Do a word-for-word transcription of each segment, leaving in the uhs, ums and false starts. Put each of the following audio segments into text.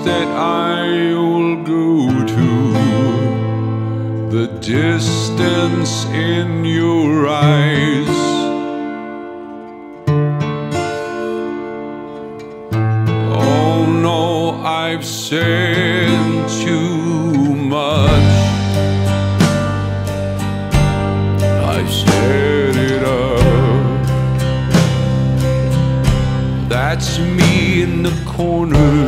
that I will go to, the distance in your eyes. Oh no, I've said too much. I've set it up. That's me in the corner.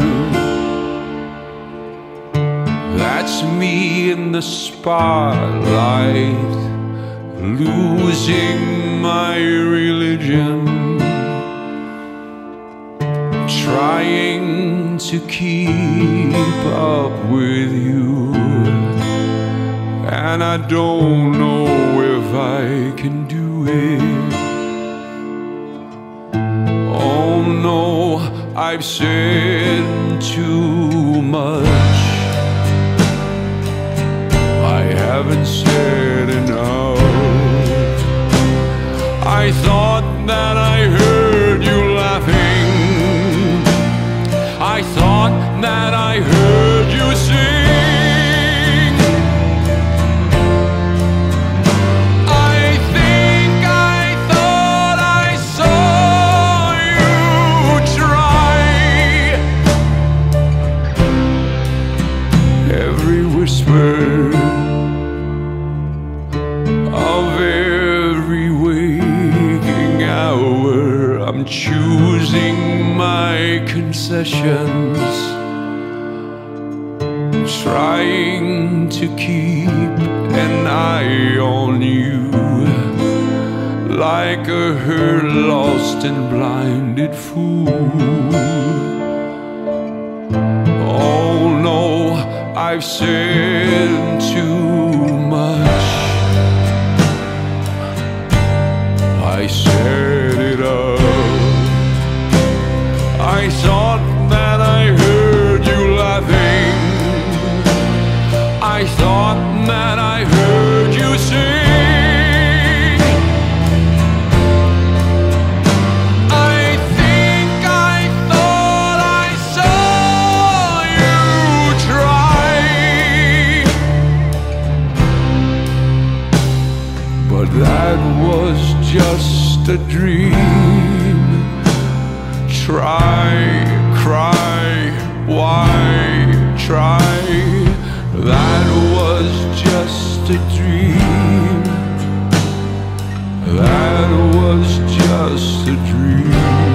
That's me in the spotlight, losing my religion, trying to keep up with you, and I don't know if I can do it. Oh no, I've said too much. I haven't said enough. I thought that I heard you laughing. I thought that I heard you sing. I think I thought I saw you try. Every whisper of every waking hour, I'm choosing my concessions, trying to keep an eye on you, like a hurt, lost and blinded fool. Oh no, I've said too much. I set it up. I thought that I heard you laughing. I thought that I heard you sing. I think I thought I saw you try. But that was just a dream. Try, cry, why try? That was just a dream. That was just a dream.